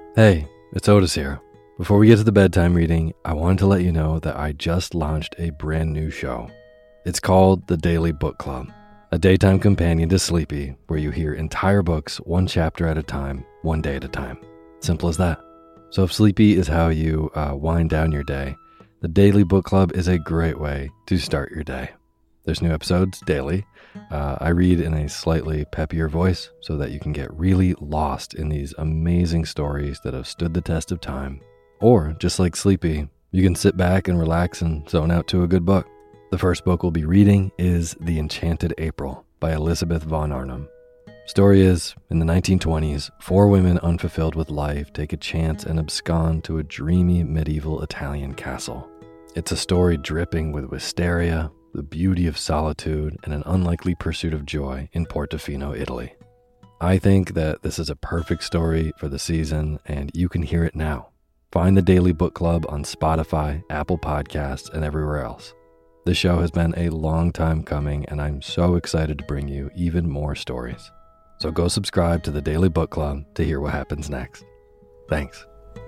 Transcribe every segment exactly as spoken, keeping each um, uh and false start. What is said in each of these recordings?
Hey, it's Otis here. Before we get to the bedtime reading, I wanted to let you know that I just launched a brand new show. It's called The Daily Book Club, a daytime companion to Sleepy, where you hear entire books one chapter at a time, one day at a time. Simple as that. So if Sleepy is how you uh, wind down your day, The Daily Book Club is a great way to start your day. There's new episodes daily. Uh, I read in a slightly peppier voice so that you can get really lost in these amazing stories that have stood the test of time. Or, just like Sleepy, you can sit back and relax and zone out to a good book. The first book we'll be reading is The Enchanted April by Elizabeth von Arnim. Story is, in the nineteen twenties, four women unfulfilled with life take a chance and abscond to a dreamy medieval Italian castle. It's a story dripping with wisteria, the beauty of solitude, and an unlikely pursuit of joy in Portofino, Italy. I think that this is a perfect story for the season, and you can hear it now. Find the Daily Book Club on Spotify, Apple Podcasts, and everywhere else. This show has been a long time coming, and I'm so excited to bring you even more stories. So go subscribe to the Daily Book Club to hear what happens next. Thanks.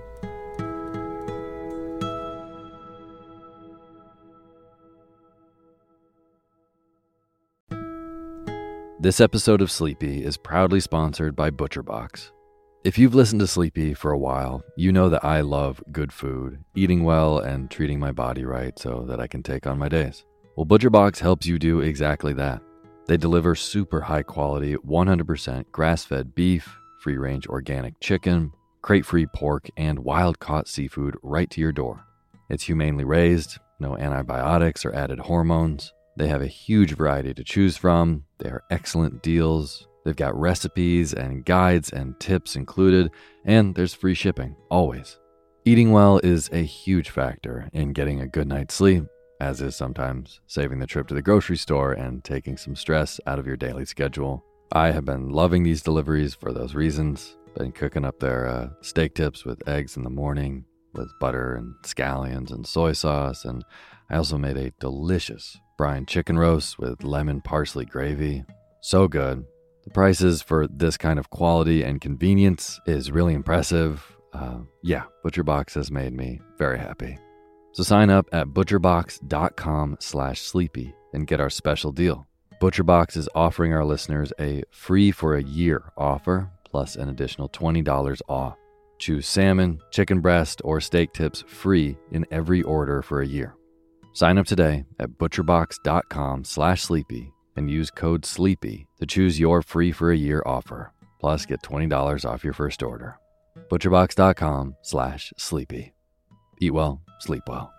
This episode of Sleepy is proudly sponsored by ButcherBox. If you've listened to Sleepy for a while, you know that I love good food, eating well, and treating my body right so that I can take on my days. Well, ButcherBox helps you do exactly that. They deliver super high quality, one hundred percent grass-fed beef, free-range organic chicken, crate-free pork, and wild-caught seafood right to your door. It's humanely raised, no antibiotics or added hormones. They have a huge variety to choose from. They are excellent deals. They've got recipes and guides and tips included, and there's free shipping, always. Eating well is a huge factor in getting a good night's sleep, as is sometimes saving the trip to the grocery store and taking some stress out of your daily schedule. I have been loving these deliveries for those reasons. Been cooking up their uh, steak tips with eggs in the morning, with butter and scallions and soy sauce, and I also made a delicious brine chicken roast with lemon parsley gravy. So good. The prices for this kind of quality and convenience is really impressive. Uh, yeah, ButcherBox has made me very happy. So sign up at butcherbox.com slash sleepy and get our special deal. ButcherBox is offering our listeners a free for a year offer, plus an additional twenty dollars off. Choose salmon, chicken breast, or steak tips free in every order for a year. Sign up today at butcherbox.com slash sleepy and use code SLEEPY to choose your free for a year offer. Plus, get twenty dollars off your first order. butcherbox.com slash sleepy. Eat well, sleep well.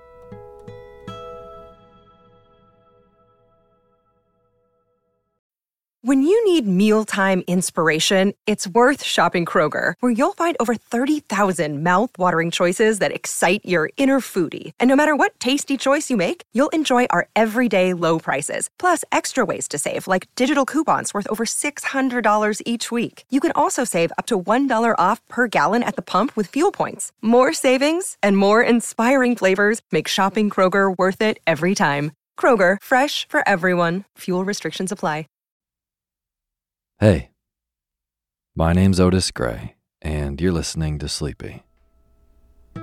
When you need mealtime inspiration, it's worth shopping Kroger, where you'll find over thirty thousand mouth-watering choices that excite your inner foodie. And no matter what tasty choice you make, you'll enjoy our everyday low prices, plus extra ways to save, like digital coupons worth over six hundred dollars each week. You can also save up to one dollar off per gallon at the pump with fuel points. More savings and more inspiring flavors make shopping Kroger worth it every time. Kroger, fresh for everyone. Fuel restrictions apply. Hey, my name's Otis Gray, and you're listening to Sleepy. A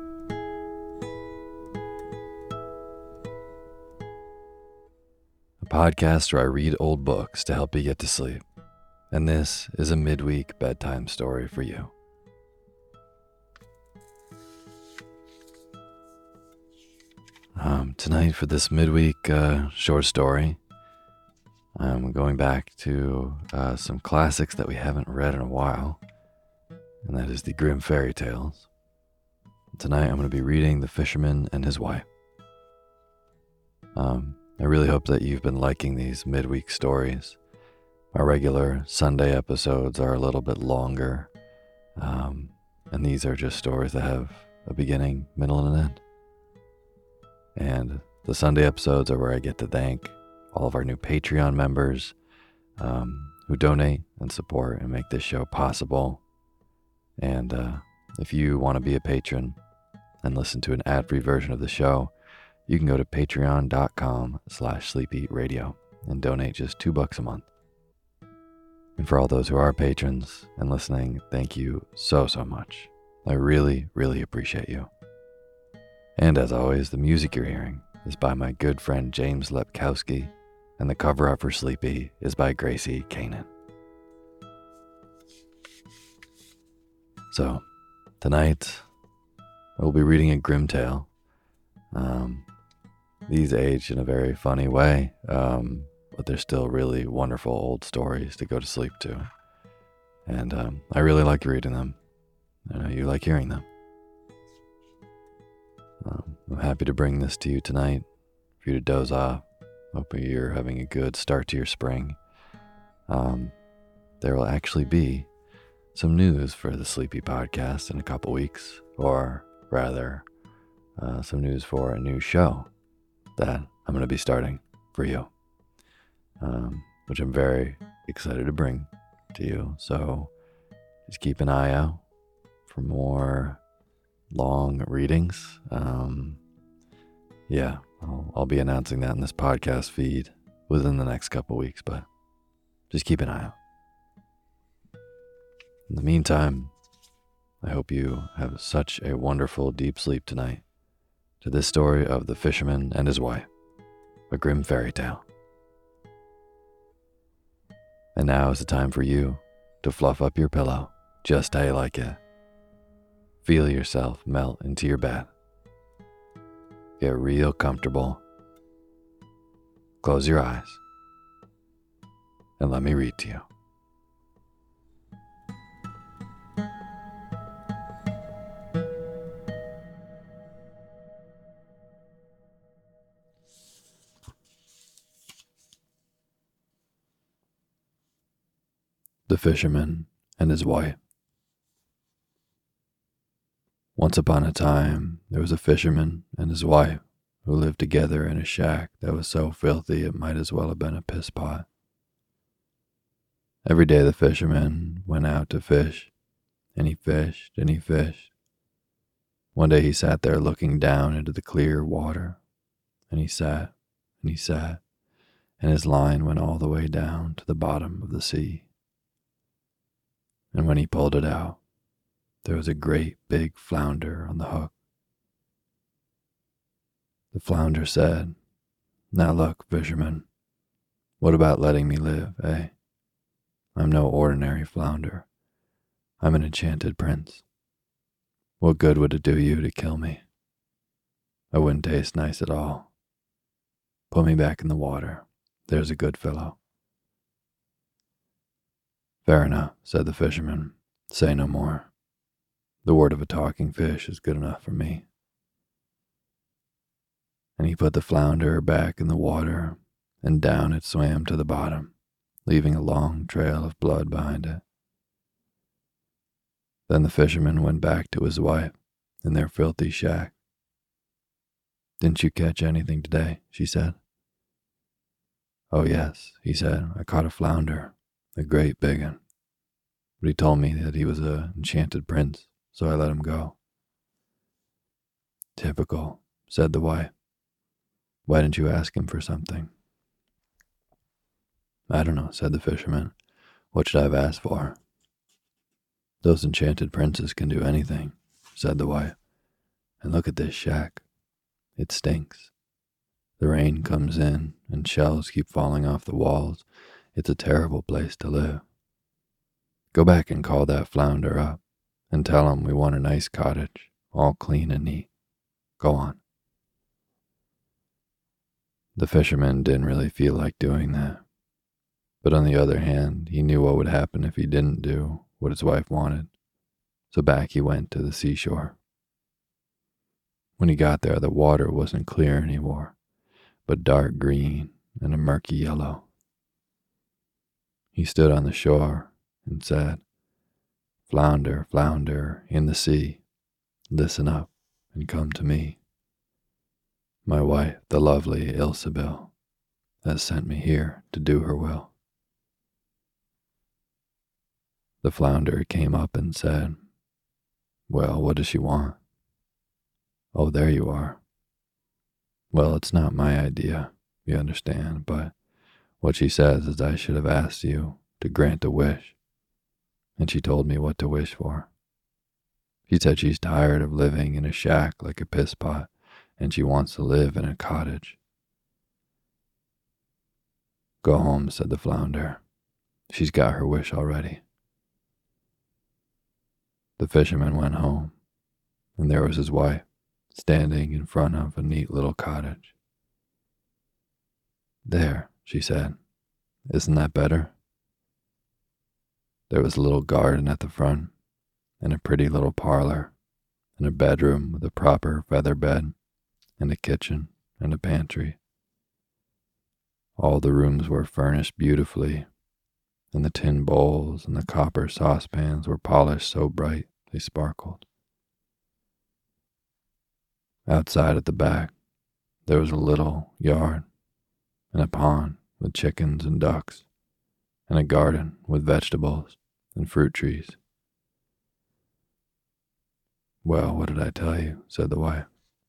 podcast where I read old books to help you get to sleep, and this is a midweek bedtime story for you. Um, tonight for this midweek uh, short story, I'm going back to uh, some classics that we haven't read in a while, and that is the Grimm fairy tales. Tonight I'm going to be reading The Fisherman and His Wife. Um, I really hope that you've been liking these midweek stories. Our regular Sunday episodes are a little bit longer, um, and these are just stories that have a beginning, middle, and an end. And the Sunday episodes are where I get to thank all of our new Patreon members um, who donate and support and make this show possible. And uh, if you want to be a patron and listen to an ad-free version of the show, you can go to patreon.com slash sleepy radio and donate just two bucks a month. And for all those who are patrons and listening, thank you so, so much. I really, really appreciate you. And as always, the music you're hearing is by my good friend James Lepkowski, and the cover art for Sleepy is by Gracie Kanan. So, tonight, we'll be reading a grim tale. Um, these age in a very funny way, um, but they're still really wonderful old stories to go to sleep to. And um, I really like reading them. I know you like hearing them. Um, I'm happy to bring this to you tonight for you to doze off. Hope you're having a good start to your spring. Um, there will actually be some news for the Sleepy Podcast in a couple weeks, or rather, uh, some news for a new show that I'm going to be starting for you, um, which I'm very excited to bring to you. So just keep an eye out for more long readings. Um, yeah, I'll, I'll be announcing that in this podcast feed within the next couple weeks, but just keep an eye out. In the meantime, I hope you have such a wonderful deep sleep tonight to this story of the fisherman and his wife, a grim fairy tale. And now is the time for you to fluff up your pillow just how you like it. Feel yourself melt into your bed. Get real comfortable. Close your eyes and let me read to you. The Fisherman and His Wife. Once upon a time, there was a fisherman and his wife who lived together in a shack that was so filthy it might as well have been a piss pot. Every day the fisherman went out to fish, and he fished and he fished. One day he sat there looking down into the clear water, and he sat and he sat, and his line went all the way down to the bottom of the sea. And when he pulled it out, there was a great big flounder on the hook. The flounder said, "Now look, fisherman, what about letting me live, eh? I'm no ordinary flounder. I'm an enchanted prince. What good would it do you to kill me? I wouldn't taste nice at all. Put me back in the water. There's a good fellow." "Fair enough," said the fisherman. "Say no more. The word of a talking fish is good enough for me." And he put the flounder back in the water, and down it swam to the bottom, leaving a long trail of blood behind it. Then the fisherman went back to his wife in their filthy shack. "Didn't you catch anything today?" she said. "Oh yes," he said, "I caught a flounder, a great big one. But he told me that he was an enchanted prince, so I let him go." "Typical," said the wife. "Why didn't you ask him for something?" "I don't know," said the fisherman. "What should I have asked for?" "Those enchanted princes can do anything," said the wife. "And look at this shack. It stinks. The rain comes in and shells keep falling off the walls. It's a terrible place to live. Go back and call that flounder up and tell him we want a nice cottage, all clean and neat. Go on." The fisherman didn't really feel like doing that. But on the other hand, he knew what would happen if he didn't do what his wife wanted. So back he went to the seashore. When he got there, the water wasn't clear anymore, but dark green and a murky yellow. He stood on the shore and said, "Flounder, flounder in the sea, listen up and come to me. My wife, the lovely Ilsebil, has sent me here to do her will." The flounder came up and said, "Well, what does she want?" "Oh, there you are. Well, it's not my idea, you understand, but what she says is I should have asked you to grant a wish, and she told me what to wish for. She said she's tired of living in a shack like a piss pot, and she wants to live in a cottage. Go home, said the flounder. She's got her wish already. The fisherman went home, and there was his wife, standing in front of a neat little cottage. There, she said, isn't that better? There was a little garden at the front, and a pretty little parlor, and a bedroom with a proper feather bed, and a kitchen and a pantry. All the rooms were furnished beautifully, and the tin bowls and the copper saucepans were polished so bright they sparkled. Outside at the back, there was a little yard, and a pond with chickens and ducks, and a garden with vegetables and fruit trees. Well, what did I tell you? Said the wife.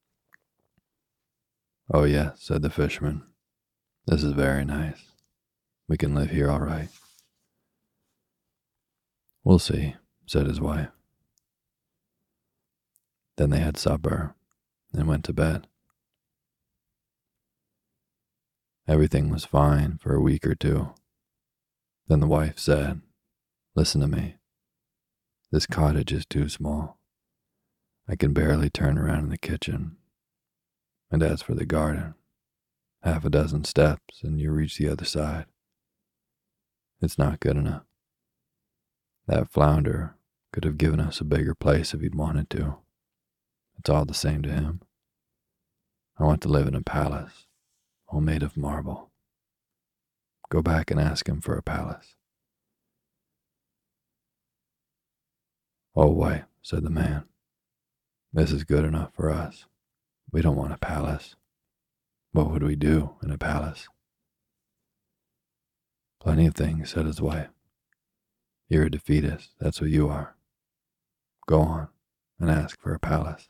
Oh, yes, said the fisherman. This is very nice. We can live here all right. We'll see, said his wife. Then they had supper and went to bed. Everything was fine for a week or two. Then the wife said, Listen to me. This cottage is too small. I can barely turn around in the kitchen. And as for the garden, half a dozen steps and you reach the other side. It's not good enough. That flounder could have given us a bigger place if he'd wanted to. It's all the same to him. I want to live in a palace, all made of marble. Go back and ask him for a palace. Oh, wife, said the man. This is good enough for us. We don't want a palace. What would we do in a palace? Plenty of things, said his wife. You're a defeatist, that's what you are. Go on and ask for a palace.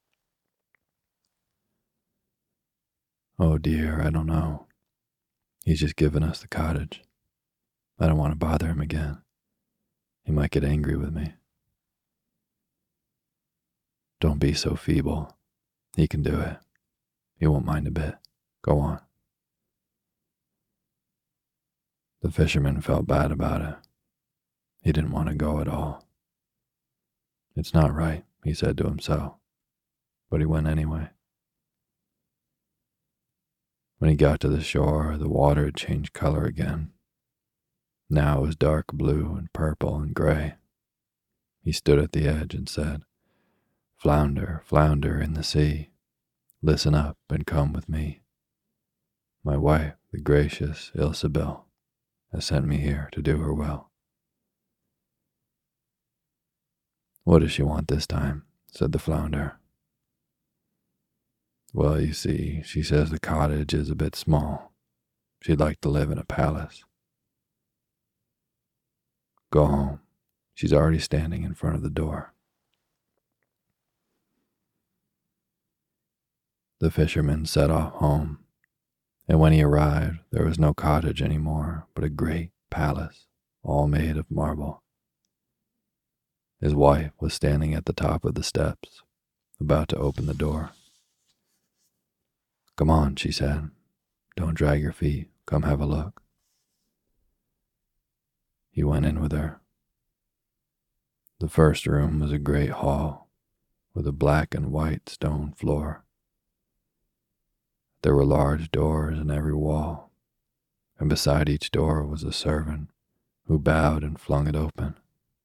Oh dear, I don't know. He's just given us the cottage. I don't want to bother him again. He might get angry with me. Don't be so feeble. He can do it. He won't mind a bit. Go on. The fisherman felt bad about it. He didn't want to go at all. It's not right, he said to himself, but he went anyway. When he got to the shore, the water had changed color again. Now it was dark blue and purple and gray. He stood at the edge and said, Flounder, flounder in the sea, listen up and come with me. My wife, the gracious Ilsebil, has sent me here to do her well. What does she want this time? Said the flounder. Well, you see, she says the cottage is a bit small. She'd like to live in a palace. Go home. She's already standing in front of the door. The fisherman set off home, and when he arrived, there was no cottage anymore, but a great palace, all made of marble. His wife was standing at the top of the steps, about to open the door. Come on, she said. Don't drag your feet. Come have a look. He went in with her. The first room was a great hall with a black and white stone floor. There were large doors in every wall, and beside each door was a servant who bowed and flung it open.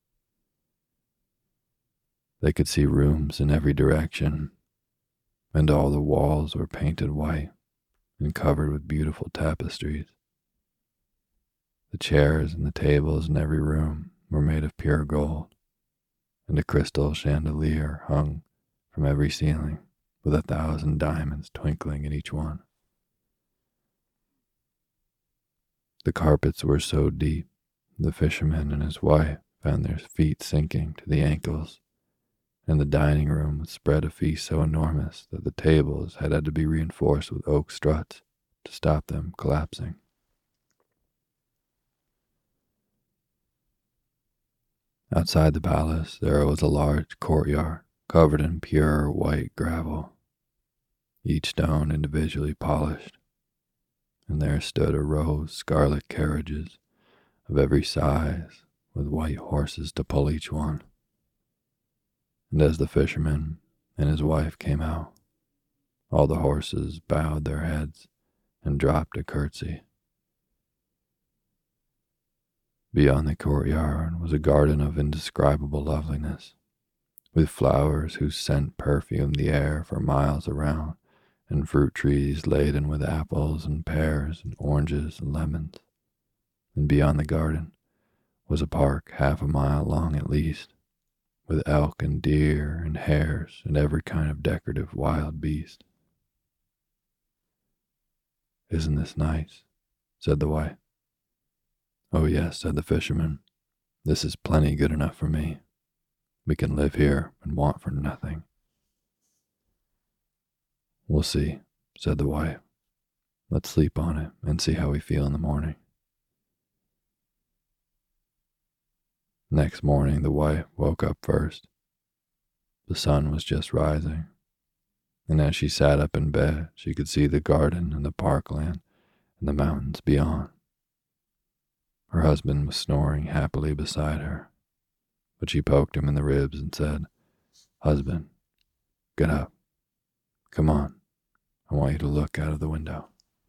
They could see rooms in every direction, and all the walls were painted white and covered with beautiful tapestries. The chairs and the tables in every room were made of pure gold, and a crystal chandelier hung from every ceiling with a thousand diamonds twinkling in each one. The carpets were so deep, the fisherman and his wife found their feet sinking to the ankles, and the dining room spread a feast so enormous that the tables had had to be reinforced with oak struts to stop them collapsing. Outside the palace, there was a large courtyard covered in pure white gravel, each stone individually polished, and there stood a row of scarlet carriages of every size with white horses to pull each one. And as the fisherman and his wife came out, all the horses bowed their heads and dropped a curtsy. Beyond the courtyard was a garden of indescribable loveliness, with flowers whose scent perfumed the air for miles around, and fruit trees laden with apples and pears and oranges and lemons. And beyond the garden was a park half a mile long at least, with elk and deer and hares and every kind of decorative wild beast. "Isn't this nice?" said the wife. "Oh yes," said the fisherman. "This is plenty good enough for me. We can live here and want for nothing." "We'll see," said the wife. "Let's sleep on it and see how we feel in the morning." Next morning, the wife woke up first. The sun was just rising, and as she sat up in bed, she could see the garden and the parkland and the mountains beyond. Her husband was snoring happily beside her, but she poked him in the ribs and said, "Husband, get up. Come on. I want you to look out of the window."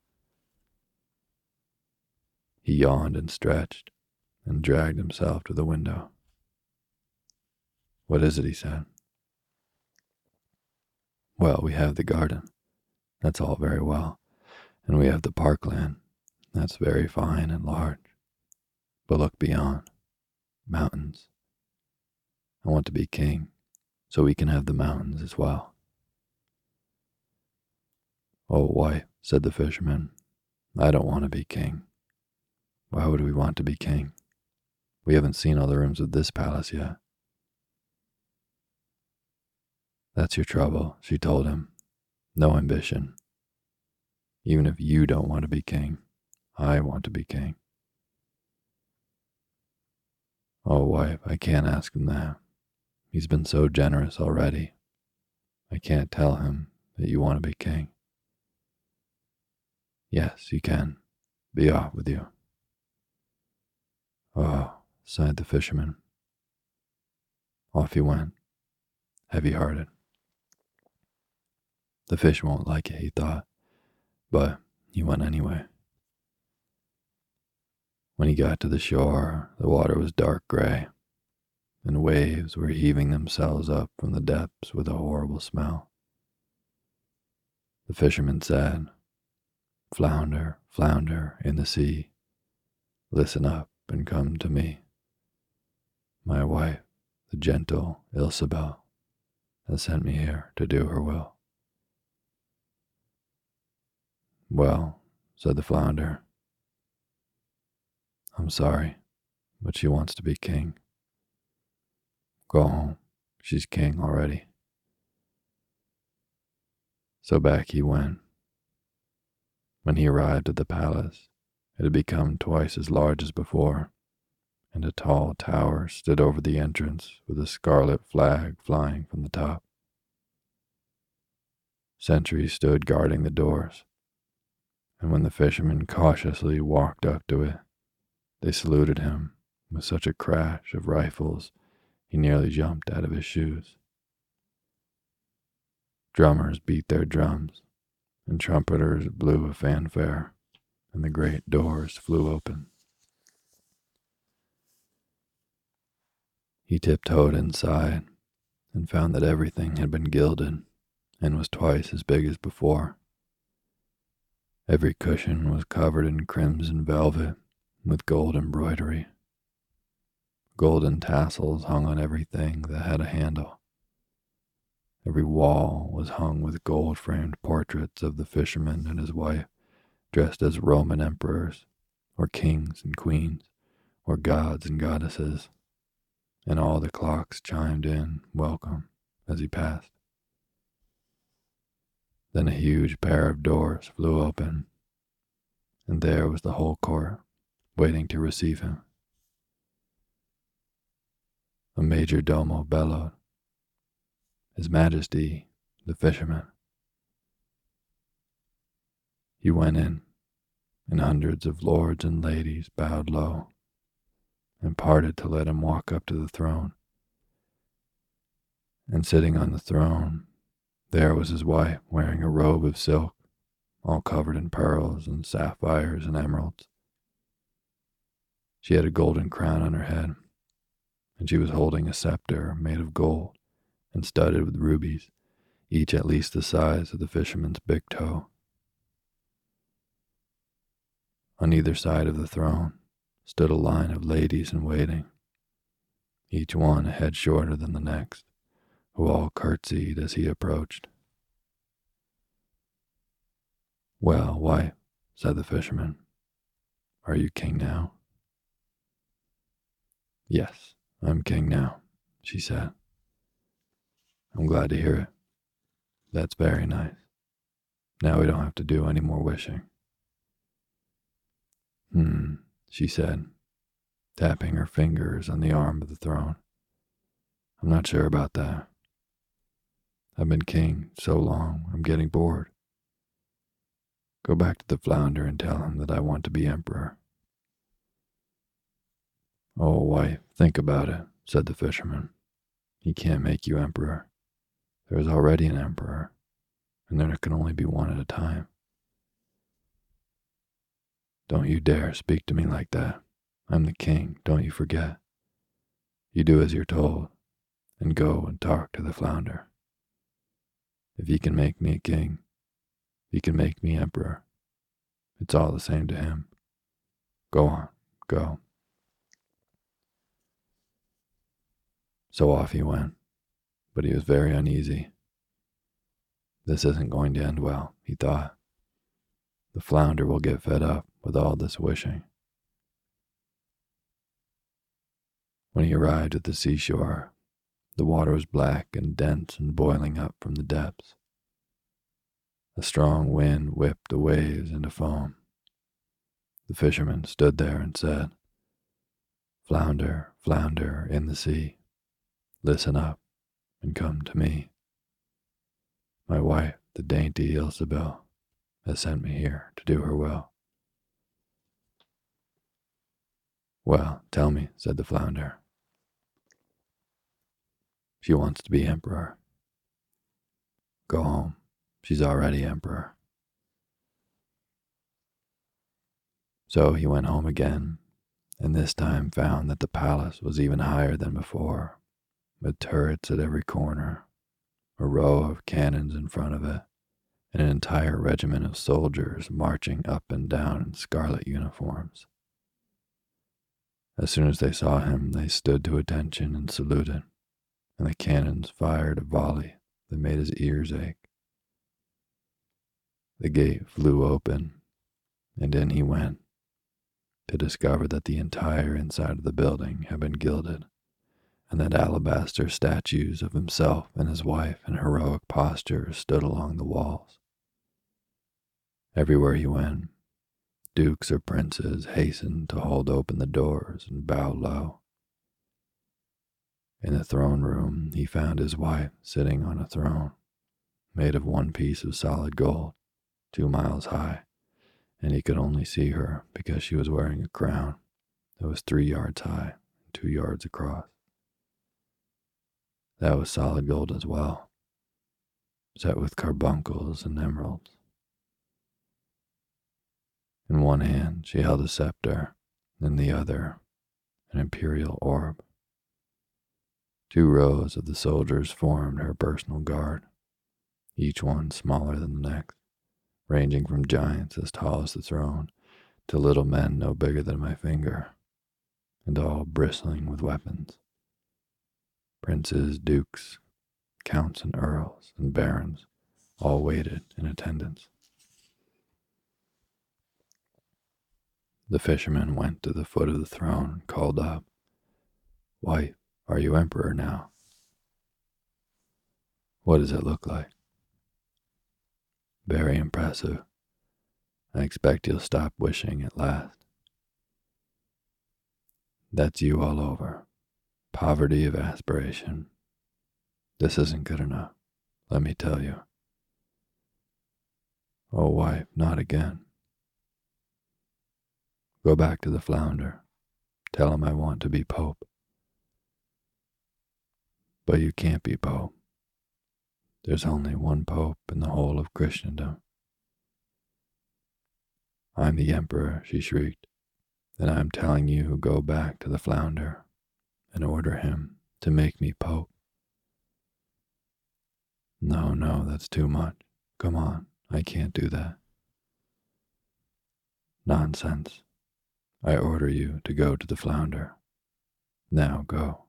He yawned and stretched and dragged himself to the window. "What is it?" he said. "Well, we have the garden. That's all very well. And we have the parkland. That's very fine and large. But look beyond. Mountains. I want to be king, so we can have the mountains as well." "Oh, wife," said the fisherman, "I don't want to be king." "Why would we want to be king? We haven't seen all the rooms of this palace yet." "That's your trouble," she told him. "No ambition. Even if you don't want to be king, I want to be king." "Oh, wife, I can't ask him that. He's been so generous already. I can't tell him that you want to be king." "Yes, you can. Be off with you." "Oh," sighed the fisherman. Off he went, heavy-hearted. The fish won't like it, he thought, but he went anyway. When he got to the shore, the water was dark gray, and waves were heaving themselves up from the depths with a horrible smell. The fisherman said, "Flounder, flounder in the sea, listen up and come to me. My wife, the gentle Ilsebel, has sent me here to do her will." "Well," said the flounder, "I'm sorry, but she wants to be king. Go home, she's king already." So back he went. When he arrived at the palace, it had become twice as large as before, and a tall tower stood over the entrance with a scarlet flag flying from the top. Sentries stood guarding the doors, and when the fisherman cautiously walked up to it, they saluted him with such a crash of rifles he nearly jumped out of his shoes. Drummers beat their drums, and trumpeters blew a fanfare, and the great doors flew open. He tiptoed inside and found that everything had been gilded and was twice as big as before. Every cushion was covered in crimson velvet with gold embroidery. Golden tassels hung on everything that had a handle. Every wall was hung with gold-framed portraits of the fisherman and his wife, dressed as Roman emperors, or kings and queens, or gods and goddesses, and all the clocks chimed in welcome as he passed. Then a huge pair of doors flew open, and there was the whole court waiting to receive him. a major domo bellowed. His Majesty, the fisherman. He went in, and hundreds of lords and ladies bowed low and parted to let him walk up to the throne. And sitting on the throne, there was his wife wearing a robe of silk, all covered in pearls and sapphires and emeralds. She had a golden crown on her head, and she was holding a scepter made of gold and studded with rubies, each at least the size of the fisherman's big toe. On either side of the throne stood a line of ladies in waiting, each one a head shorter than the next, who all curtsied as he approached. "Well, wife," said the fisherman, "are you king now?" "Yes, I'm king now," she said. "I'm glad to hear it. That's very nice. Now we don't have to do any more wishing." Hmm, she said, tapping her fingers on the arm of the throne. "I'm not sure about that. I've been king so long, I'm getting bored. Go back to the flounder and tell him that I want to be emperor." "Oh, wife, think about it," said the fisherman. "He can't make you emperor. There is already an emperor, and there can only be one at a time." "Don't you dare speak to me like that. I'm the king, don't you forget. You do as you're told, and go and talk to the flounder. If he can make me a king, he can make me emperor. It's all the same to him. Go on, go." So off he went, but he was very uneasy. This isn't going to end well, he thought. The flounder will get fed up with all this wishing. When he arrived at the seashore, the water was black and dense and boiling up from the depths. A strong wind whipped the waves into foam. The fisherman stood there and said, "Flounder, flounder in the sea, listen up and come to me. My wife, the dainty Ilsebel, has sent me here to do her will." "Well, tell me," said the flounder. "She wants to be emperor." "Go home. She's already emperor." So he went home again, and this time found that the palace was even higher than before, with turrets at every corner, a row of cannons in front of it, and an entire regiment of soldiers marching up and down in scarlet uniforms. As soon as they saw him, they stood to attention and saluted, and the cannons fired a volley that made his ears ache. The gate flew open, and in he went, to discover that the entire inside of the building had been gilded, and that alabaster statues of himself and his wife in heroic postures stood along the walls. Everywhere he went, dukes or princes hastened to hold open the doors and bow low. In the throne room, he found his wife sitting on a throne, made of one piece of solid gold, two miles high, and he could only see her because she was wearing a crown that was three yards high and two yards across. That was solid gold as well, set with carbuncles and emeralds. In one hand she held a scepter, in the other an imperial orb. Two rows of the soldiers formed her personal guard, each one smaller than the next, ranging from giants as tall as the throne to little men no bigger than my finger, and all bristling with weapons. Princes, dukes, counts and earls and barons all waited in attendance. The fisherman went to the foot of the throne and called up, "Wife, are you emperor now?" "What does it look like?" "Very impressive. I expect you'll stop wishing at last." "That's you all over. Poverty of aspiration. This isn't good enough, let me tell you. Oh, wife, not again. Go back to the flounder. Tell him I want to be Pope. But you can't be Pope. There's only one Pope in the whole of Christendom. I'm the Emperor, she shrieked, and I'm telling you go back to the flounder and order him to make me Pope. No, no, that's too much. Come on, I can't do that. Nonsense. I order you to go to the flounder. Now go.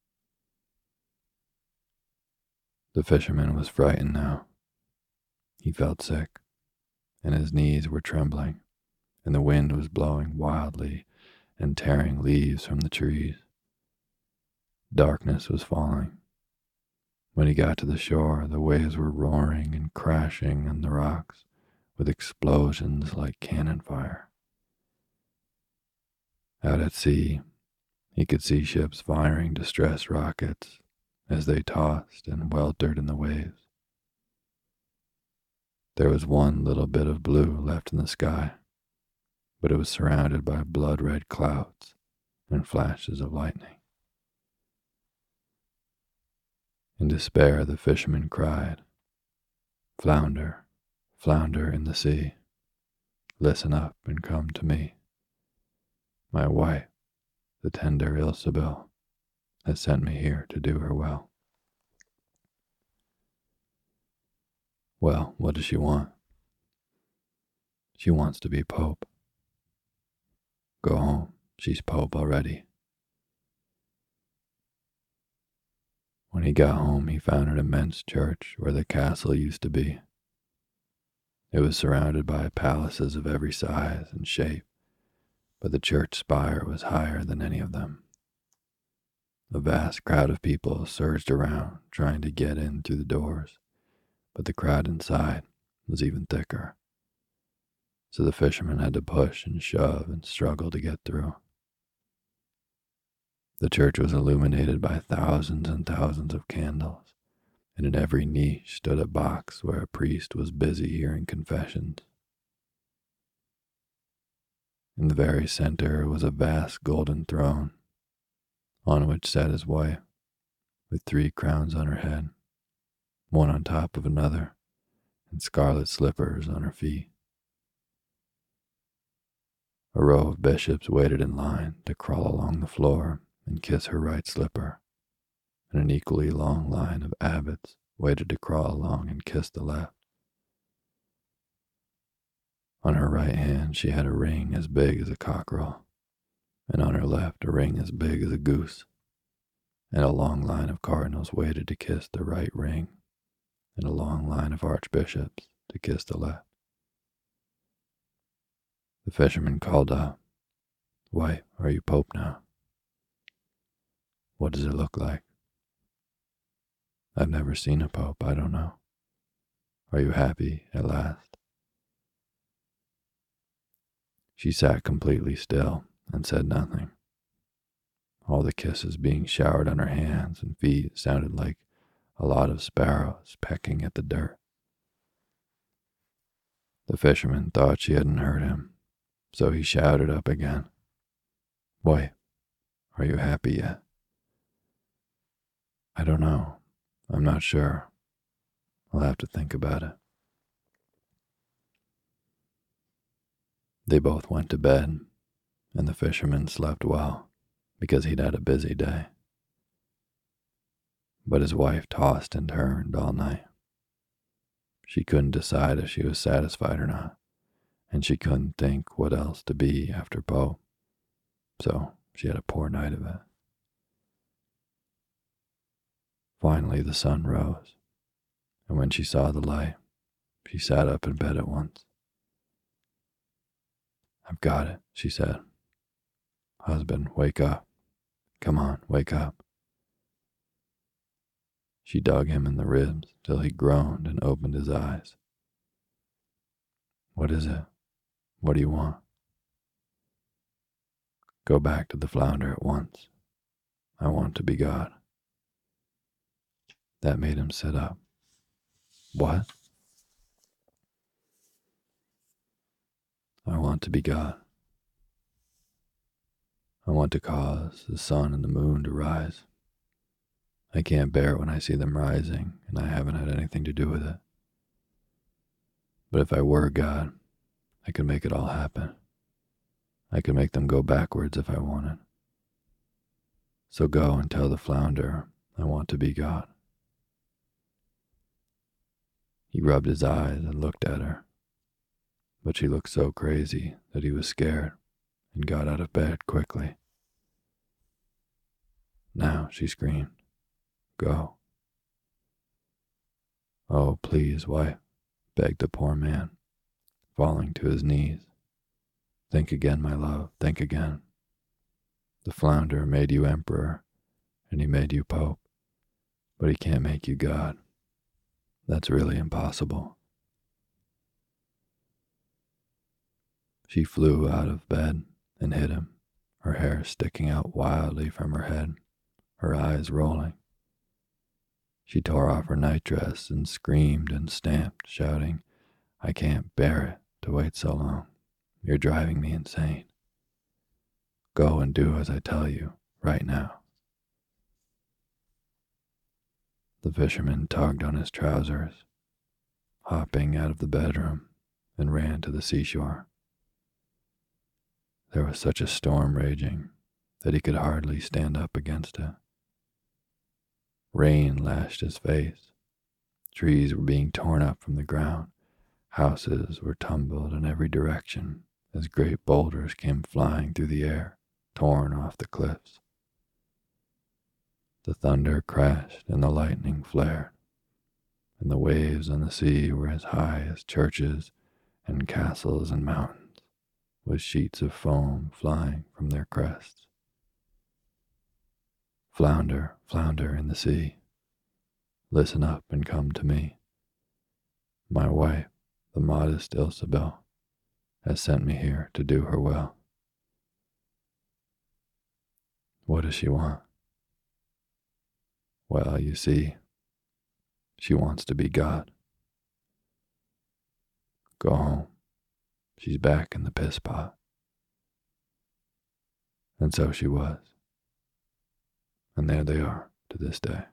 The fisherman was frightened now. He felt sick, and his knees were trembling, and the wind was blowing wildly and tearing leaves from the trees. Darkness was falling. When he got to the shore, the waves were roaring and crashing on the rocks with explosions like cannon fire. Out at sea, he could see ships firing distress rockets as they tossed and weltered in the waves. There was one little bit of blue left in the sky, but it was surrounded by blood-red clouds and flashes of lightning. In despair, the fisherman cried, "Flounder, flounder in the sea, listen up and come to me. My wife, the tender Ilsebil, has sent me here to do her well." Well, what does she want? She wants to be Pope. Go home, she's Pope already. When he got home, he found an immense church where the castle used to be. It was surrounded by palaces of every size and shape, but the church spire was higher than any of them. A vast crowd of people surged around, trying to get in through the doors, but the crowd inside was even thicker. So the fisherman had to push and shove and struggle to get through. The church was illuminated by thousands and thousands of candles, and in every niche stood a box where a priest was busy hearing confessions. In the very center was a vast golden throne, on which sat his wife, with three crowns on her head, one on top of another, and scarlet slippers on her feet. A row of bishops waited in line to crawl along the floor and kiss her right slipper, and an equally long line of abbots waited to crawl along and kiss the left. On her right hand she had a ring as big as a cockerel, and on her left a ring as big as a goose, and a long line of cardinals waited to kiss the right ring, and a long line of archbishops to kiss the left. The fisherman called out, "Wife, are you Pope now? What does it look like?" "I've never seen a Pope, I don't know. Are you happy at last?" She sat completely still and said nothing. All the kisses being showered on her hands and feet sounded like a lot of sparrows pecking at the dirt. The fisherman thought she hadn't heard him, so he shouted up again, "Wife, are you happy yet?" "I don't know. I'm not sure. I'll have to think about it." They both went to bed, and the fisherman slept well because he'd had a busy day. But his wife tossed and turned all night. She couldn't decide if she was satisfied or not, and she couldn't think what else to be after Pope, so she had a poor night of it. Finally, the sun rose, and when she saw the light, she sat up in bed at once. "I've got it," she said. "Husband, wake up. Come on, wake up." She dug him in the ribs till he groaned and opened his eyes. "What is it? What do you want?" "Go back to the flounder at once. I want to be God. That made him sit up. What? I want to be God. I want to cause the sun and the moon to rise. I can't bear it when I see them rising, and I haven't had anything to do with it. But if I were God, I could make it all happen. I could make them go backwards if I wanted. So go and tell the flounder I want to be God. He rubbed his eyes and looked at her, but she looked so crazy that he was scared and got out of bed quickly. Now, she screamed, go. Oh, please, wife, begged the poor man, falling to his knees. Think again, my love, think again. The flounder made you emperor, and he made you pope, but he can't make you God. That's really impossible. She flew out of bed and hit him, her hair sticking out wildly from her head, her eyes rolling. She tore off her nightdress and screamed and stamped, shouting, I can't bear it to wait so long. You're driving me insane. Go and do as I tell you, right now. The fisherman tugged on his trousers, hopping out of the bedroom, and ran to the seashore. There was such a storm raging that he could hardly stand up against it. Rain lashed his face. Trees were being torn up from the ground. Houses were tumbled in every direction as great boulders came flying through the air, torn off the cliffs. The thunder crashed and the lightning flared, and the waves on the sea were as high as churches and castles and mountains, with sheets of foam flying from their crests. Flounder, flounder in the sea, listen up and come to me. My wife, the modest Ilsebel, has sent me here to do her will. What does she want? Well, you see, she wants to be God. Go home. She's back in the piss pot. And so she was. And there they are to this day.